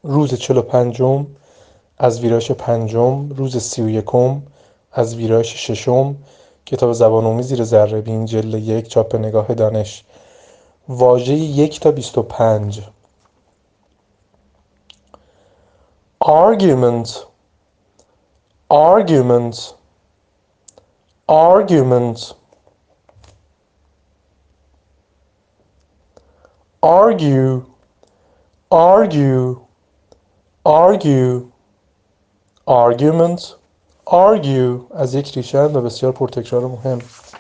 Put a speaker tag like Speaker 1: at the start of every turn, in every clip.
Speaker 1: روز 45 از ویرایش پنجم، روز 31 از ویرایش ششم. کتاب زبان‌آموز زیر ذره‌بین جلد 1 چاپ نگاه دانش. واژه 1 تا 25. argument argument argument argue argue argue argument argue از یک ریشه و بسیار پرتکرار مهم.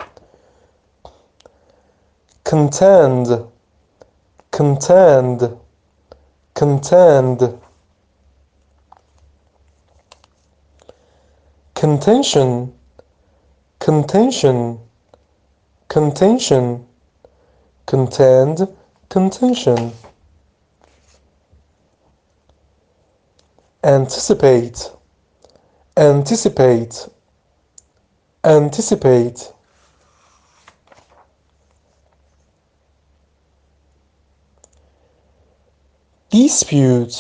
Speaker 1: contend contend contend contention contention contention contend contention anticipate anticipate anticipate dispute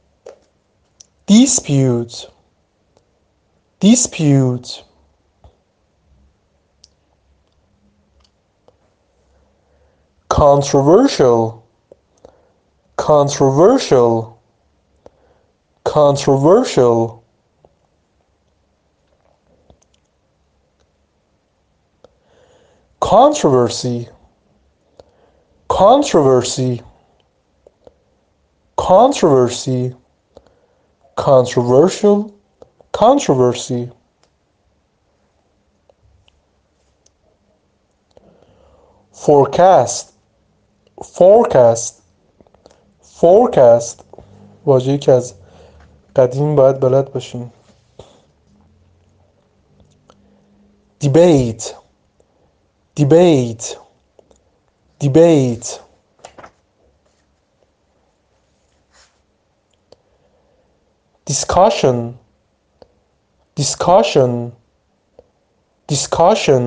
Speaker 1: dispute dispute controversial controversial controversial controversy controversy controversy controversial controversy forecast forecast forecast واژه‌ای که از قدیم باید بلد باشیم. debate debate debate discussion discussion discussion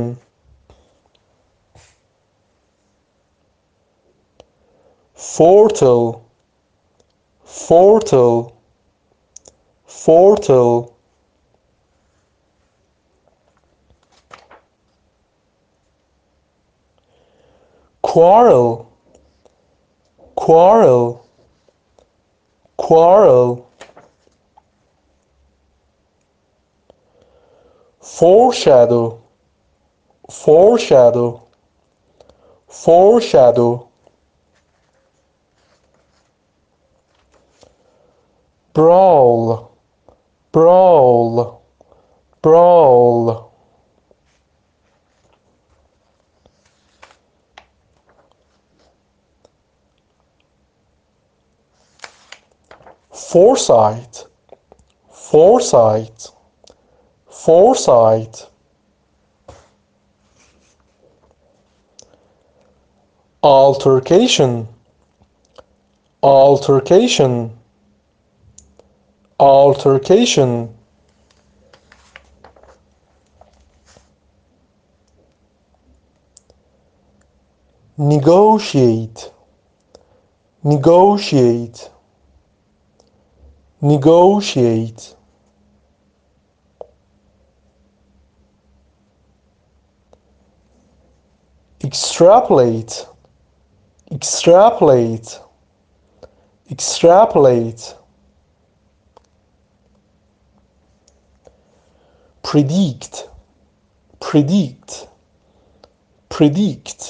Speaker 1: fertile fertile fertile quarrel quarrel quarrel foreshadow foreshadow foreshadow brawl brawl brawl foresight foresight foresight altercation altercation altercation negotiate negotiate negotiate extrapolate extrapolate extrapolate predict predict predict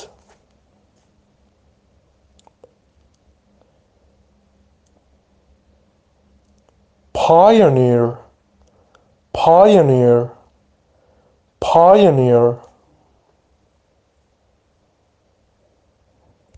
Speaker 1: pioneer pioneer pioneer